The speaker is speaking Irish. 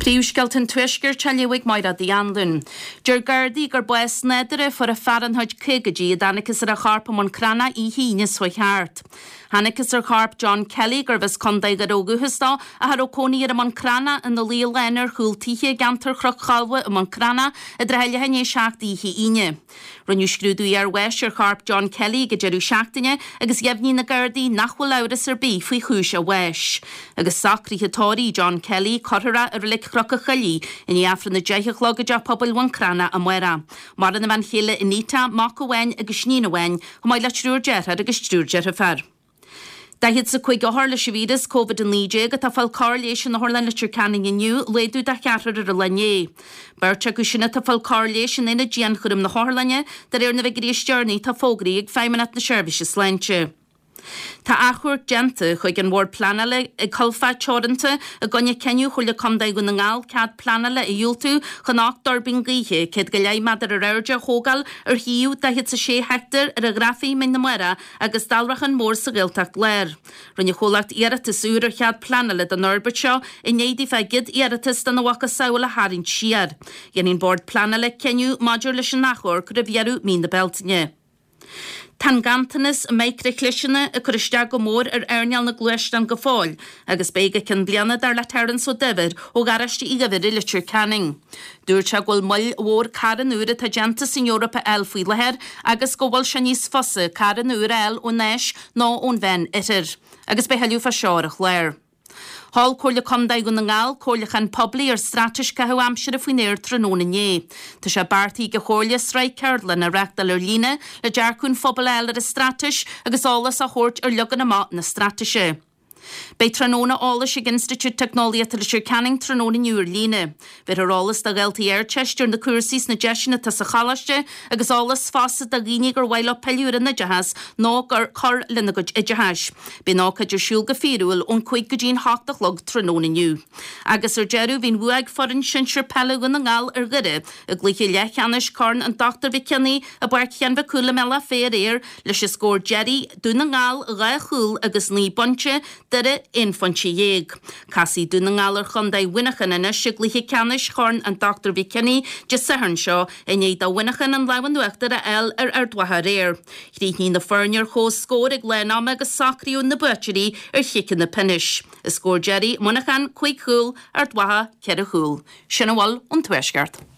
Príomhsceilt an tuisgur teilehigh mair a dhéanlún. Deir Gardaí gur buas nedare for a Fahrenheit 50 a danachas ar a charpa mon crana í híine suicheart. Hanachas ar charp John Kelly gur bheits condaig ar óguhustá a har ócóní ar a mon crana in the Leo Lenner húltíhe gantar chrochalwa a mon crana a dreheile henné seacht íhi íne. Rinne scrúdú ar weis ar charp John Kelly go jeru seachtaine agus jefní na Gardaí nachhfuil lauras ar bí faoi chúis a weis. Agus sacríthe tóí John Kelly corra ar lic crocha chalí in afran na deithech logaja pobl wan crana a muera. Mar na van chéile inita mac a wein agus snína wein go mai le trúrger agus trúrger a fer. Dahid sa chuig goharla sivídas COVID an líide go tá fáil carléis na Horlan litir canning inniu leidú da chearar ar a lené. Berta go sinna tá fáil carléis in ina dian chum na Horlanne dar ar na vigrístearní tá fógraí ag 5 minút na services leintse. Tá achúir gente chuig an bhór planala ag colfa teoranta a gonne ceniu chuile condaig na ngáil cad planala i dúltú chun ach dorbin gaithe céad go leid madar a rairde hógal ar hiú dahid sa 6 hectar ar a grafií min na muera agus dalrachan mór sa gilteach léir. Rinne cholacht iaratas úr ar chead planala den Norbert seo i néidi fe gid iaratas den wacha saola harin siar. Genin bord planala ceniu maidir leis an nachúir chu a bhearú mín na beltine. Tan gantanas a meicre cliisina a chuiste go mór ar airneal na gluistan go fáil, agus béige cin bliana dar le teran so devid ó gariste i gafir i litir canning. Dúir se ghfuil mull mhór caran úra tá gentas in Europa faoi lehéir agus go bhfuil se níos fosa caran úra ó neis ná ón bhein itir, agus be heiliú fa seoirach léir. Hall cóirle condaig na ngáil cóirlechan poblí ar stratis cahu amsir a fuinéir tróna né. Tá sé bartaí go chóirle sraid ceirlan a reachtal ar líne le dearcún phobal eile ar a stratis agus álas a chóirt ar legan na mat na stratise. Bei tróna álas ag Institute Technology Litir Canning tróna niúr líne. Bheit ar álas da gailtaí airteistir na cuasís na deisina tá sa chalaiste agus álas fása da gíine gur bhaile peiliúra na dehas ná gur chor lena go i dehas. Bei ná caidir siúl go fíúil ón chuig go dín háachtalog tróna niu. Agus ar dearú hín bhuaig forin sin sir pelagan na ngáil ar gire a gluiche lechanis corn an Dr. Vickenny a buir chean bhecúla mela fér éir leis is scór Jerry dúna ngáil ra chúl agus ní bonte dere infanti dhéag. Casí dúna ngálar chundaid winachan in is sigluiche canis chorn an Dr. Vickenny de saharn seo in éad a winachan an lewan nuachtar a el ar ardwatha réir. Chríní na fernir chós scór ag lenam agus sacríú na butcherí ar chicken na pinis. Is scór Jerry munachan chuig chúl ardwatha ceir a chúl. Sinna bhil an tuaisceart.